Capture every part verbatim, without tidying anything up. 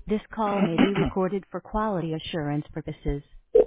This call may be recorded for quality assurance purposes.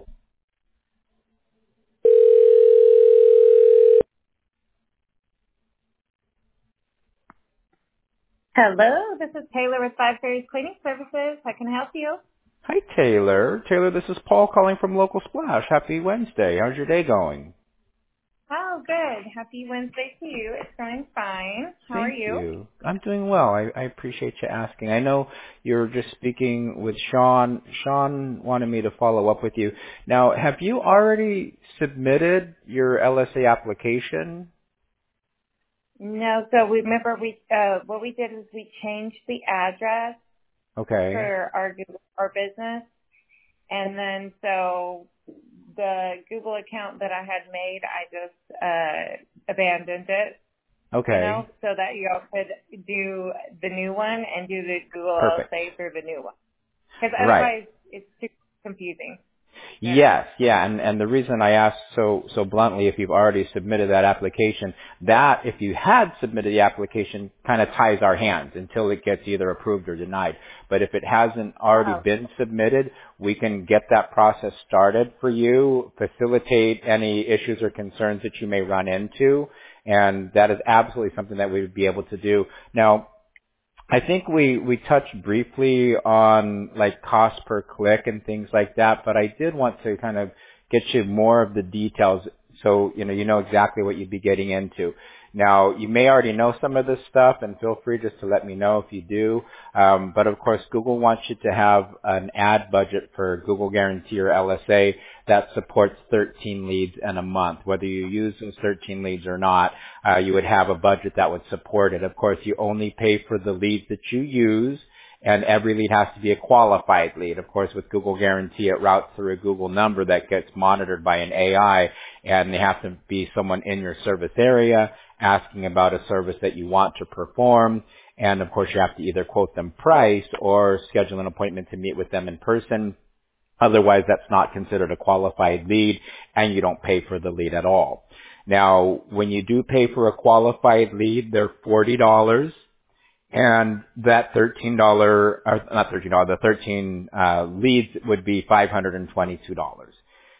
Hello, this is Taylor with Five Fairies Cleaning Services. How can I help you? Hi, Taylor. Taylor, this is Paul calling from Local Splash. Happy Wednesday. How's your day going? Oh, good. Happy Wednesday to you. It's going fine. How are Thank you? you. I'm doing well. I, I appreciate you asking. I know you're just speaking with Sean. Sean wanted me to follow up with you. Now, have you already submitted your L S A application? No, so we remember we uh what we did is we changed the address Okay. for our Google, our business, and then so the Google account that I had made, I just uh abandoned it. You know, Okay. so that you all could do the new one and do the Google L S Perfect. A through the new one. Because Right. otherwise it's too confusing, you know. Yes, yeah, and, and the reason I asked so so bluntly if you've already submitted that application, that if you had submitted the application kind of ties our hands until it gets either approved or denied. But if it hasn't already Oh, been submitted, we can get that process started for you, facilitate any issues or concerns that you may run into, and that is absolutely something that we would be able to do. Now, I think we, we touched briefly on like cost per click and things like that, but I did want to kind of get you more of the details so, you know, you know exactly what you'd be getting into. Now, you may already know some of this stuff, and feel free just to let me know if you do. Um, but of course, Google wants you to have an ad budget for Google Guarantee or L S A that supports thirteen leads in a month. Whether you use those thirteen leads or not, uh, you would have a budget that would support it. Of course, you only pay for the leads that you use, and every lead has to be a qualified lead. Of course, with Google Guarantee, it routes through a Google number that gets monitored by an A I, and they have to be someone in your service area asking about a service that you want to perform. And of course, you have to either quote them price or schedule an appointment to meet with them in person. Otherwise, that's not considered a qualified lead, and you don't pay for the lead at all. Now, when you do pay for a qualified lead, they're forty dollars. And that thirteen dollars, or not thirteen dollars, the thirteen uh, leads would be five hundred twenty-two dollars.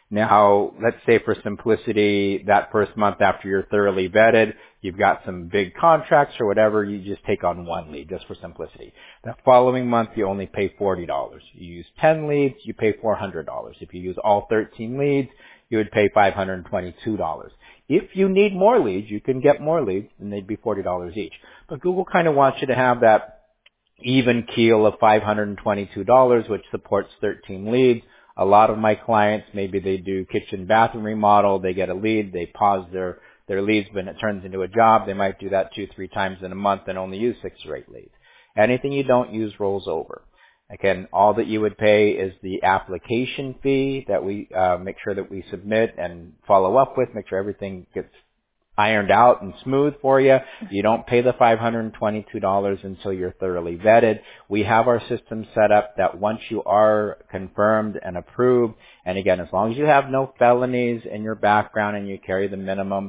Now, let's say for simplicity, that first month after you're thoroughly vetted, you've got some big contracts or whatever, you just take on one lead, just for simplicity. The following month, you only pay forty dollars. You use ten leads, you pay four hundred dollars. If you use all thirteen leads, you would pay five hundred twenty-two dollars. If you need more leads, you can get more leads, and they'd be forty dollars each. But Google kind of wants you to have that even keel of five hundred twenty-two dollars, which supports thirteen leads. A lot of my clients, maybe they do kitchen bathroom remodel, they get a lead, they pause their, their leads when it turns into a job. They might do that two, three times in a month and only use six or eight leads. Anything you don't use rolls over. Again, all that you would pay is the application fee that we uh, make sure that we submit and follow up with, make sure everything gets ironed out and smooth for you. You don't pay the five hundred twenty-two dollars until you're thoroughly vetted. We have our system set up that once you are confirmed and approved, and again, as long as you have no felonies in your background and you carry the minimum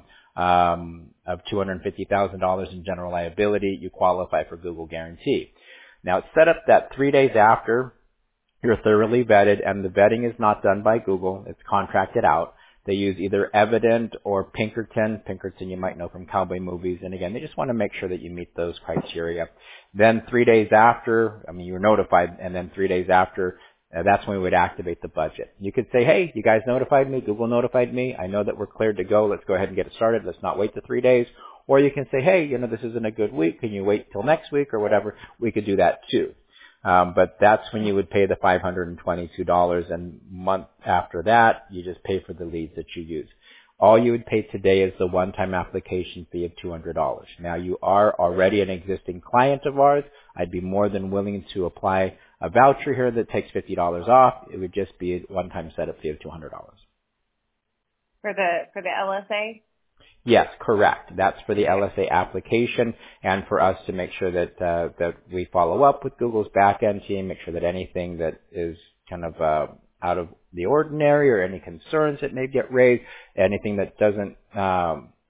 um, of two hundred fifty thousand dollars in general liability, you qualify for Google Guarantee. Now, it's set up that three days after you're thoroughly vetted, and the vetting is not done by Google. It's contracted out. They use either Evident or Pinkerton. Pinkerton you might know from cowboy movies. And again, they just want to make sure that you meet those criteria. Then three days after, I mean, you were notified, and then three days after, uh, that's when we would activate the budget. You could say, hey, you guys notified me. Google notified me. I know that we're cleared to go. Let's go ahead and get it started. Let's not wait the three days. Or you can say, hey, you know, this isn't a good week. Can you wait till next week or whatever? We could do that too. Um, but that's when you would pay the five hundred twenty-two dollars, and month after that, you just pay for the leads that you use. All you would pay today is the one-time application fee of two hundred dollars. Now, you are already an existing client of ours. I'd be more than willing to apply a voucher here that takes fifty dollars off. It would just be a one-time setup fee of two hundred dollars. for the for the L S A. Yes, correct. That's for the Okay. L S A application, and for us to make sure that uh, that we follow up with Google's back-end team, make sure that anything that is kind of uh, out of the ordinary or any concerns that may get raised, anything that doesn't um,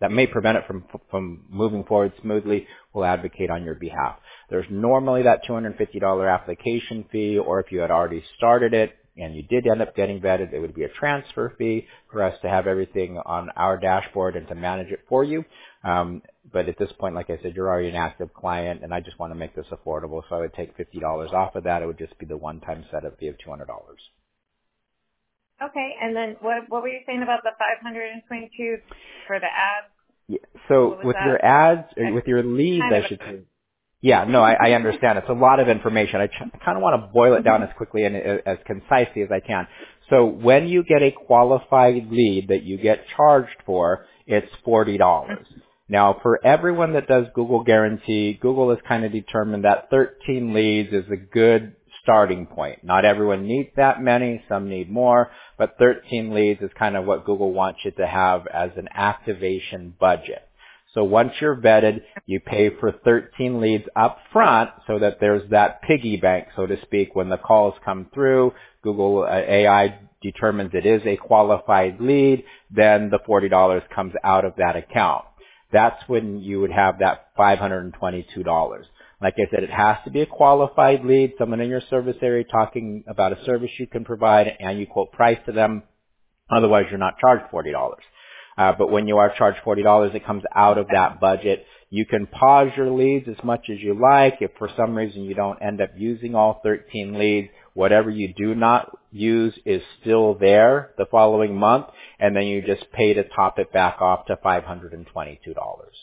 that may prevent it from from moving forward smoothly, will advocate on your behalf. There's normally that two hundred fifty dollars application fee, or if you had already started it and you did end up getting vetted, it would be a transfer fee for us to have everything on our dashboard and to manage it for you. Um, but at this point, like I said, you're already an active client, and I just want to make this affordable, so I would take fifty dollars off of that. It would just be the one-time setup fee of two hundred dollars. Okay, and then what what were you saying about the five hundred twenty-two for the ads? Yeah, so with that? your ads, or with your leads, kind I should say. Yeah, no, I, I understand. It's a lot of information. I, ch- I kind of want to boil it down as quickly and as, as concisely as I can. So when you get a qualified lead that you get charged for, it's forty dollars. Now, for everyone that does Google Guarantee, Google has kind of determined that thirteen leads is a good starting point. Not everyone needs that many. Some need more. But thirteen leads is kind of what Google wants you to have as an activation budget. So once you're vetted, you pay for thirteen leads up front so that there's that piggy bank, so to speak. When the calls come through, Google uh, A I determines it is a qualified lead, then the forty dollars comes out of that account. That's when you would have that five hundred twenty-two dollars. Like I said, it has to be a qualified lead, someone in your service area talking about a service you can provide, and you quote price to them. Otherwise, you're not charged forty dollars. Uh, but when you are charged forty dollars, it comes out of that budget. You can pause your leads as much as you like. If for some reason you don't end up using all thirteen leads, whatever you do not use is still there the following month, and then you just pay to top it back off to five hundred twenty-two dollars.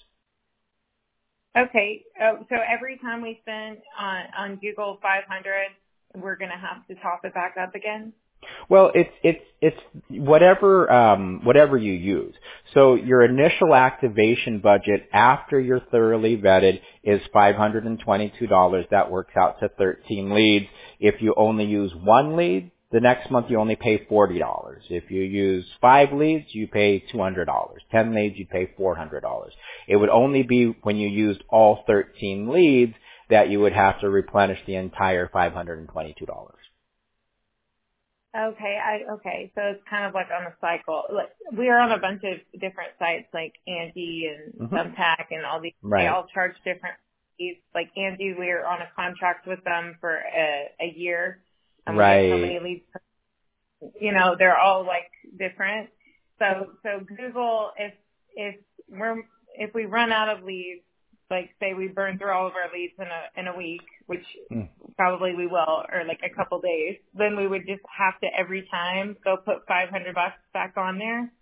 Okay, uh, so every time we spend on, on Google five hundred, we're going to have to top it back up again? Well, it's it's it's whatever um, whatever you use. So your initial activation budget after you're thoroughly vetted is five hundred twenty-two dollars. That works out to thirteen leads. If you only use one lead, the next month you only pay forty dollars. If you use five leads, you pay two hundred dollars. Ten leads, you pay four hundred dollars. It would only be when you used all thirteen leads that you would have to replenish the entire five hundred twenty-two dollars. Okay, I okay. So it's kind of like on a cycle. Like we are on a bunch of different sites, like Angie and mm-hmm. Thumbtack and all these. Right. They all charge different fees. Like Angie, we're on a contract with them for a, a year. And right. We get so many leads. You know, they're all like different. So so Google, if if we're if we run out of leads, like say we burn through all of our leads in a in a week, which mm. probably we will, or like a couple days, then we would just have to every time go put five hundred bucks back on there.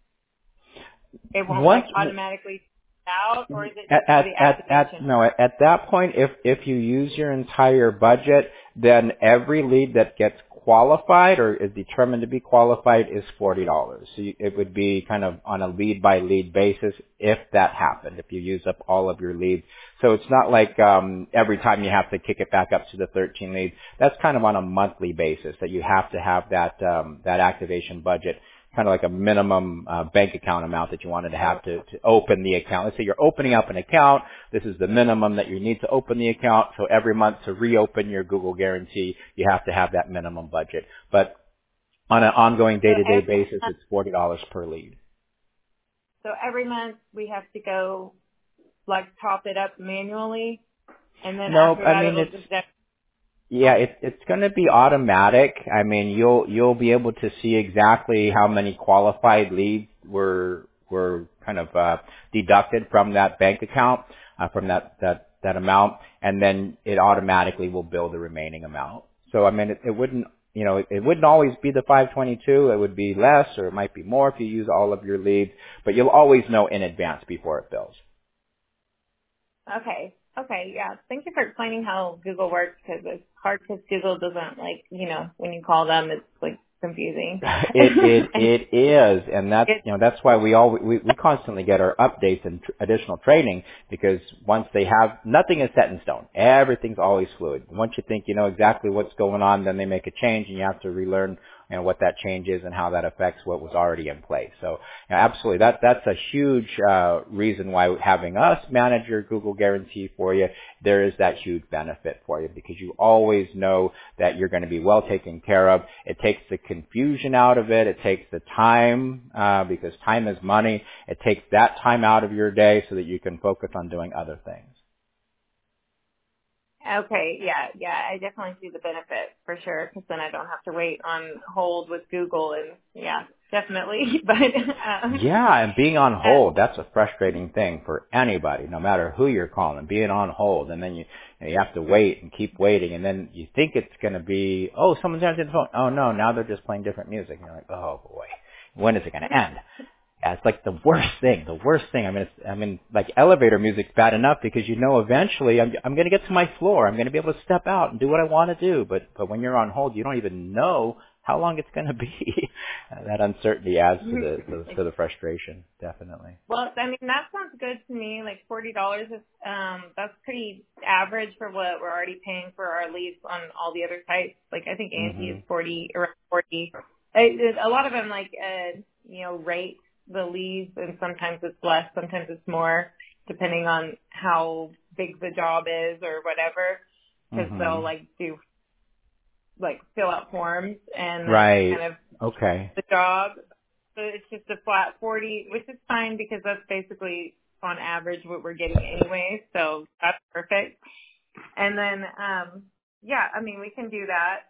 It won't Once, like automatically out, or is it at, at, the at, at no at, at that point, if if you use your entire budget, then every lead that gets qualified or is determined to be qualified is forty dollars. So you, it would be kind of on a lead by lead basis if that happened, if you use up all of your leads. So it's not like um, every time you have to kick it back up to the thirteen leads. That's kind of on a monthly basis that you have to have that um, that activation budget, kind of like a minimum uh, bank account amount that you wanted to have to, to open the account. Let's say you're opening up an account. This is the minimum that you need to open the account. So every month to reopen your Google Guarantee, you have to have that minimum budget. But on an ongoing day-to-day basis, it's forty dollars per lead. So every month we have to go, like, top it up manually, and then nope, after that I mean, it'll it's, just... Yeah, it, it's going to be automatic. I mean, you'll you'll be able to see exactly how many qualified leads were were kind of uh, deducted from that bank account, uh, from that, that that amount, and then it automatically will bill the remaining amount. So I mean, it, it wouldn't you know it, it wouldn't always be the five twenty-two. It would be less, or it might be more if you use all of your leads. But you'll always know in advance before it bills. Okay. Okay, yeah. Thank you for explaining how Google works, because it's hard because Google doesn't, like, you know, when you call them, it's, like, confusing. it it it is, and that's you know that's why we all we, we constantly get our updates and tr- additional training, because once they have, nothing is set in stone. Everything's always fluid. Once you think you know exactly what's going on, then they make a change, and you have to relearn and what that change is and how that affects what was already in place. So you know, absolutely, that that's a huge uh, reason why having us manage your Google Guarantee for you, there is that huge benefit for you because you always know that you're going to be well taken care of. It takes the confusion out of it. It takes the time uh, because time is money. It takes that time out of your day so that you can focus on doing other things. Okay, yeah, yeah, I definitely see the benefit for sure because then I don't have to wait on hold with Google and yeah, definitely. But um, yeah, and being on hold, that's a frustrating thing for anybody, no matter who you're calling, being on hold and then you you, know, you have to wait and keep waiting and then you think it's going to be, oh, someone's answering the phone. Oh no, now they're just playing different music. And you're like, oh boy, when is it going to end? Yeah, it's like the worst thing, the worst thing. I mean, it's, I mean, like elevator music's bad enough because you know eventually I'm, I'm going to get to my floor. I'm going to be able to step out and do what I want to do. But, but when you're on hold, you don't even know how long it's going to be. That uncertainty adds to the, to, the- to the frustration, definitely. Well, I mean, that sounds good to me. Like forty dollars is, um, that's pretty average for what we're already paying for our leads on all the other sites. Like I think Angie Mm-hmm. is forty, around forty. It, a lot of them like, uh, you know, rate the leads and sometimes it's less, sometimes it's more depending on how big the job is or whatever. Cause Mm-hmm. they'll like do, like fill out forms and then Right. kind of Okay. the job. So it's just a flat forty, which is fine because that's basically on average what we're getting anyway. So that's perfect. And then, um, yeah, I mean, we can do that.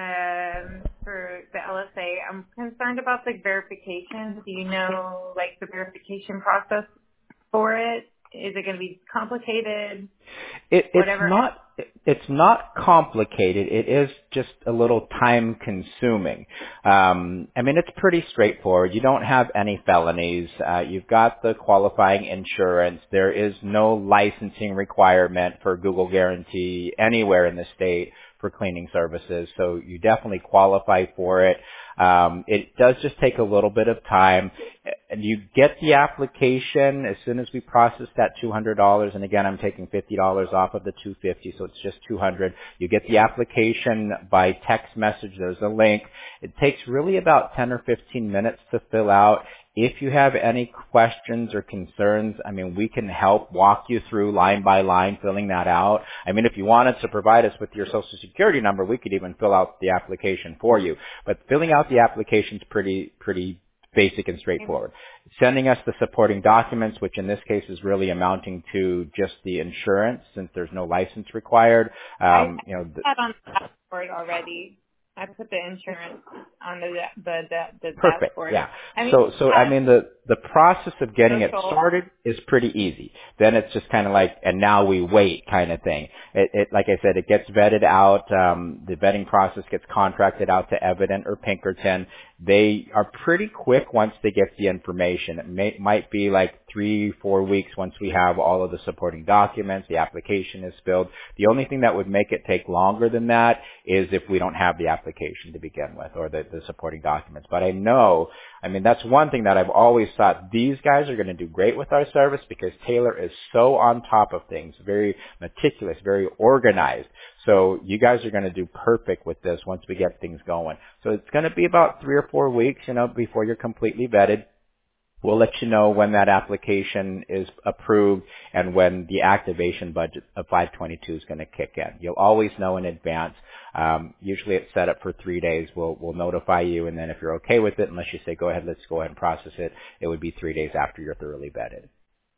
Um, for the L S A, I'm concerned about the verification. Do you know, like, the verification process for it? Is it going to be complicated? It, it's Whatever. not, it's not complicated. It is just a little time consuming. Um, I mean, it's pretty straightforward. You don't have any felonies. Uh, you've got the qualifying insurance. There is no licensing requirement for Google Guarantee anywhere in the state for cleaning services. So you definitely qualify for it. Um, it does just take a little bit of time. And you get the application as soon as we process that two hundred dollars. And again, I'm taking fifty dollars off of the two hundred fifty dollars, so it's just two hundred dollars. You get the application by text message. There's a link. It takes really about ten or fifteen minutes to fill out. If you have any questions or concerns, I mean, we can help walk you through line by line filling that out. I mean, if you wanted to provide us with your social security number, we could even fill out the application for you. But filling out the application is pretty, pretty basic and straightforward. Sending us the supporting documents, which in this case is really amounting to just the insurance since there's no license required. Um, I you know, the, had on the dashboard already. I put the insurance on the the the, the Perfect. dashboard. Yeah. I mean, So, so I yeah, mean, the the process of getting it social. started is pretty easy. Then it's just kind of like, and now we wait kind of thing. It, it like I said, it gets vetted out. Um, the vetting process gets contracted out to Evident or Pinkerton. They are pretty quick once they get the information. It may, might be like three, four weeks once we have all of the supporting documents, the application is filled. The only thing that would make it take longer than that is if we don't have the application to begin with or the, the supporting documents. But I know, I mean, that's one thing that I've always thought these guys are going to do great with our service because Taylor is so on top of things, very meticulous, very organized. So you guys are going to do perfect with this once we get things going. So it's going to be about three or four weeks, you know, before you're completely vetted. We'll let you know when that application is approved and when the activation budget of five twenty-two is going to kick in. You'll always know in advance. Um, usually it's set up for three days. We'll, we'll notify you, and then if you're okay with it, unless you say, go ahead, let's go ahead and process it, it would be three days after you're thoroughly vetted.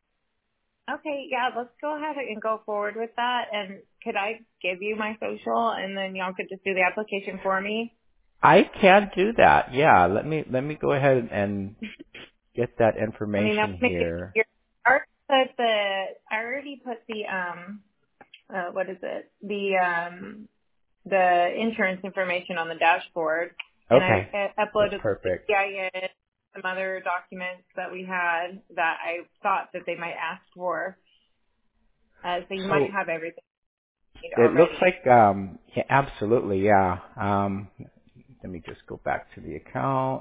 Okay, yeah, let's go ahead and go forward with that. And could I give you my social, and then y'all could just do the application for me? I can do that. Yeah, let me let me go ahead and get that I mean, information that's making here. it I already put the I already put the um uh what is it the um the insurance information on the dashboard, and I, Okay, I that's uploaded the perfect. C I N, some other documents that we had that I thought that they might ask for. Uh, so you might So have everything it looks already. like, um, yeah, absolutely, yeah. Um, let me just go back to the account.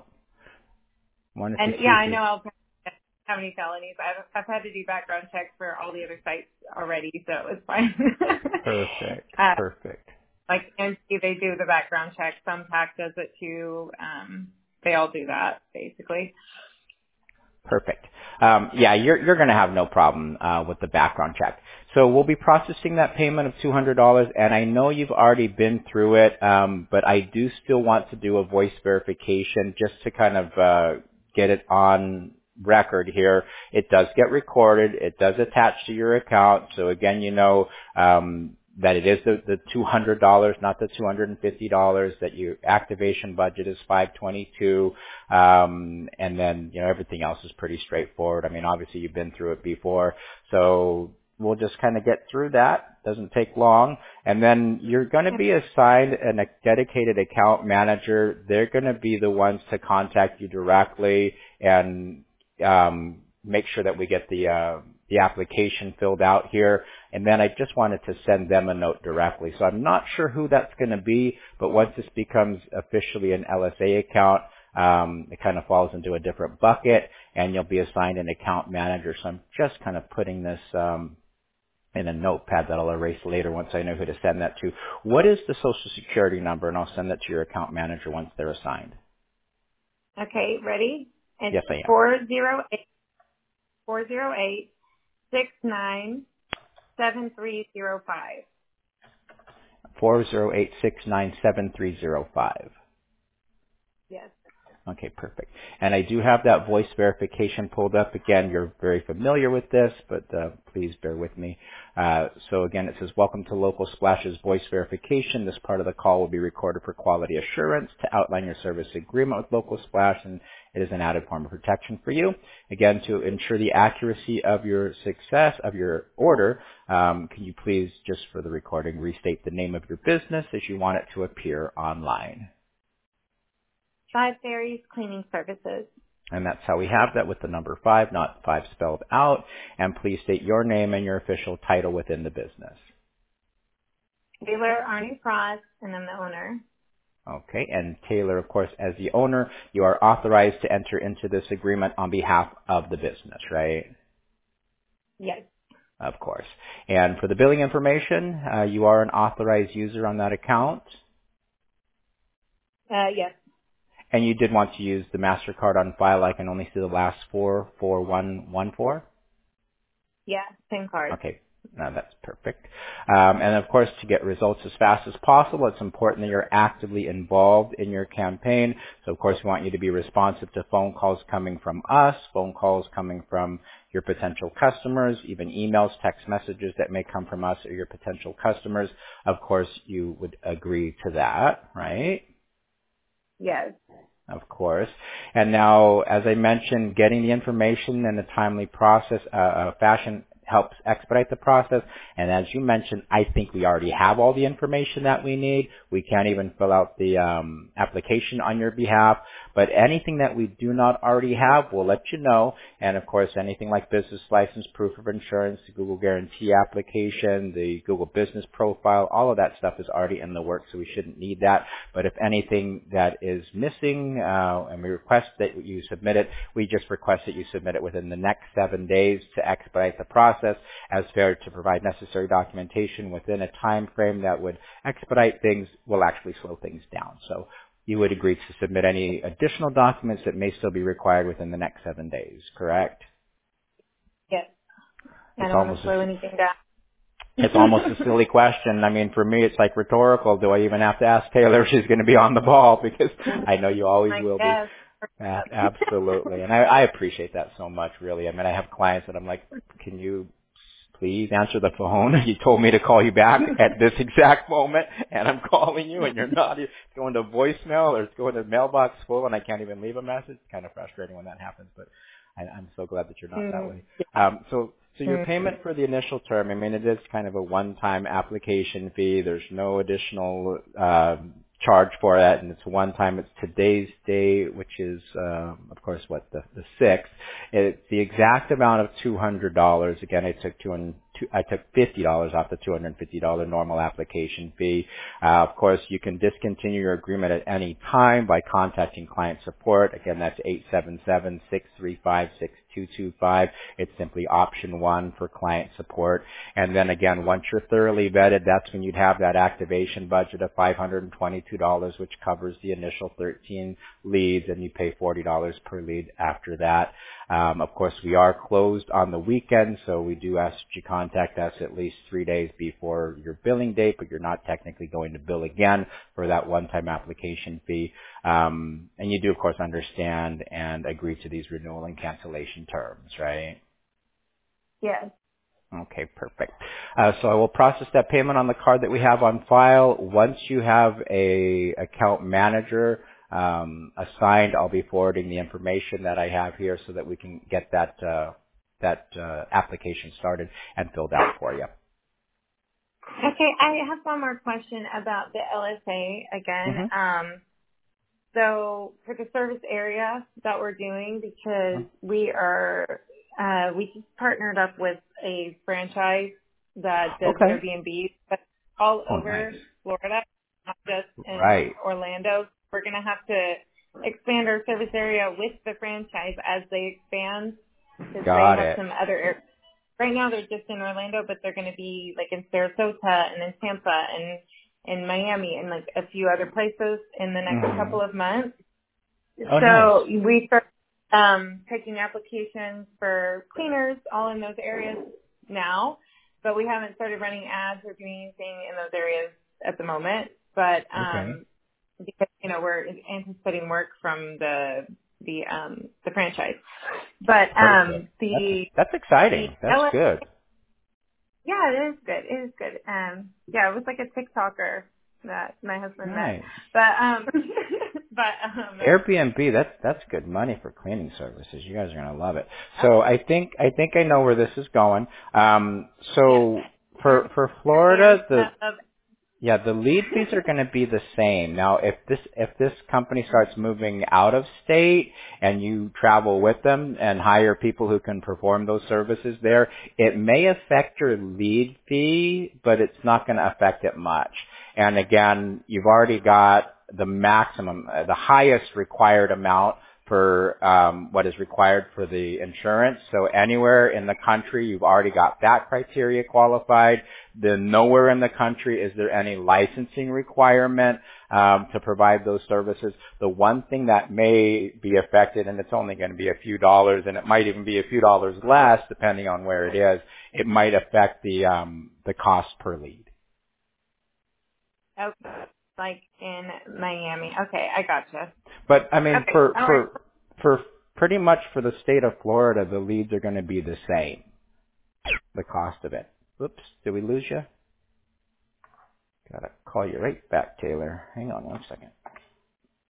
Wanted to And see yeah, if I you. know I'll have any felonies. I've, I've had to do background checks for all the other sites already, so it's fine. Perfect, uh, perfect. like Angie they do the background check. Thumbtack does it too. Um, they all do that, basically. Perfect. Um, yeah, you're you're going to have no problem uh, with the background check. So we'll be processing that payment of two hundred dollars, and I know you've already been through it, um, but I do still want to do a voice verification just to kind of uh, get it on record here. It does get recorded. It does attach to your account. So again, you know um, that it is the, the two hundred dollars, not the two hundred fifty dollars, that your activation budget is five twenty-two, um, and then, you know, everything else is pretty straightforward. I mean, obviously you've been through it before, so we'll just kind of get through that. Doesn't take long. And then you're going to be assigned an, a dedicated account manager. They're going to be the ones to contact you directly and um, make sure that we get the uh, the application filled out here. And then I just wanted to send them a note directly. So I'm not sure who that's going to be, but once this becomes officially an L S A account, um, it kind of falls into a different bucket, and you'll be assigned an account manager. So I'm just kind of putting this um, in a notepad that I'll erase later once I know who to send that to. What is the Social Security number? And I'll send that to your account manager once they're assigned. Okay, ready? It's yes, I am. four zero eight, four zero eight, six nine seven three zero five. four zero eight, six nine seven three zero five. Yes. Okay, perfect. And I do have that voice verification pulled up. Again, you're very familiar with this, but uh, please bear with me. Uh, so again, it says, welcome to Local Splash's voice verification. This part of the call will be recorded for quality assurance to outline your service agreement with Local Splash, and it is an added form of protection for you. Again, to ensure the accuracy of your success, of your order, um, can you please, just for the recording, restate the name of your business as you want it to appear online? Five Fairies Cleaning Services. And that's how we have that, with the number five, not five spelled out. And please state your name and your official title within the business. Taylor Arnie Frost, and I'm the owner. Okay, and Taylor, of course, as the owner, you are authorized to enter into this agreement on behalf of the business, right? Yes. Of course. And for the billing information, uh, you are an authorized user on that account? Uh, yes. And you did want to use the MasterCard on file. I can only see the last four, four one one four? Yeah, same card. Okay, no, that's perfect. Um, and of course, to get results as fast as possible, it's important that you're actively involved in your campaign. So of course, we want you to be responsive to phone calls coming from us, phone calls coming from your potential customers, even emails, text messages that may come from us or your potential customers. Of course, you would agree to that, right? Yes. Of course. And now, as I mentioned, getting the information in a timely process, uh, uh, fashion helps expedite the process. And as you mentioned, I think we already have all the information that we need. We can't even fill out the um, application on your behalf. But anything that we do not already have, we'll let you know. And of course, anything like business license, proof of insurance, the Google Guarantee application, the Google Business Profile, all of that stuff is already in the works, so we shouldn't need that. But if anything that is missing, uh, and we request that you submit it, we just request that you submit it within the next seven days to expedite the process, as fair to provide necessary documentation within a time frame that would expedite things, will actually slow things down. So you would agree to submit any additional documents that may still be required within the next seven days, correct? Yes. I It's don't want almost to slow a, anything down. it's almost a silly question. I mean, for me, it's like rhetorical. Do I even have to ask Taylor if she's going to be on the ball? Because I know you always I will be. guess. Uh, absolutely. And I, I appreciate that so much, really. I mean, I have clients that I'm like, can you please answer the phone? You told me to call you back at this exact moment, and I'm calling you, and you're not. It's going to voicemail, or it's going to mailbox full, and I can't even leave a message. It's kind of frustrating when that happens, but I, I'm so glad that you're not that way. Um, so, so your payment for the initial term, I mean, it is kind of a one-time application fee. There's no additional uh, charge for that, and it's one time. It's today's day, which is, um, of course, what, the, the sixth. It's the exact amount of two hundred dollars. Again, I took two hundred, I took fifty dollars off the two hundred fifty dollars normal application fee. Uh, of course, you can discontinue your agreement at any time by contacting client support. Again, that's eight seven seven, six three five, six two two five. It's simply option one for client support. And then again, once you're thoroughly vetted, that's when you'd have that activation budget of five hundred twenty-two dollars, which covers the initial thirteen leads, and you pay forty dollars per lead after that. Um, of course, we are closed on the weekend, so we do ask you contact us at least three days before your billing date, but you're not technically going to bill again for that one-time application fee. Um, and you do, of course, understand and agree to these renewal and cancellation terms, right? Yes. Okay, perfect. Uh, so I will process that payment on the card that we have on file. Once you have a account manager um, assigned, I'll be forwarding the information that I have here so that we can get that uh, that uh, application started and filled out for you. Okay, I have one more question about the L S A again. Mm-hmm. Um, so for the service area that we're doing, because we are uh, we just partnered up with a franchise that does Okay. Airbnb, but all Oh, over nice. Florida, not just in Right. Orlando. We're going to have to expand our service area with the franchise as they expand, because they Got have it. some other areas. Right now they're just in Orlando, but they're going to be like in Sarasota and in Tampa and in Miami and like a few other places in the next Mm-hmm. couple of months. Oh, So nice. we start um, taking applications for cleaners all in those areas now, but we haven't started running ads or doing anything in those areas at the moment. But Okay. um, because you know we're anticipating work from the the um, the franchise, but um, Perfect. That's, the that's the exciting. That's L S good. Yeah, it is good. It is good. Um, yeah, it was like a TikToker that my husband met. Nice. But um, but um, Airbnb, that's that's good money for cleaning services. You guys are gonna love it. oh, So I think I think I know where this is going. Um, yeah, so for for and Florida, the of yeah, the lead fees are going to be the same. Now, if this if this company starts moving out of state and you travel with them and hire people who can perform those services there, it may affect your lead fee, but it's not going to affect it much. And again, you've already got the maximum, uh, the highest required amount for um, what is required for the insurance. So anywhere in the country, you've already got that criteria qualified. Then nowhere in the country is there any licensing requirement um, to provide those services. The one thing that may be affected, and it's only going to be a few dollars, and it might even be a few dollars less depending on where it is, it might affect the um, the cost per lead. okay, like in Miami. Okay, I gotcha. But I mean, Okay, for all right. for for pretty much for the state of Florida, the leads are going to be the same. The cost of it. Whoops, did we lose you? Gotta call you right back, Taylor. Hang on one second.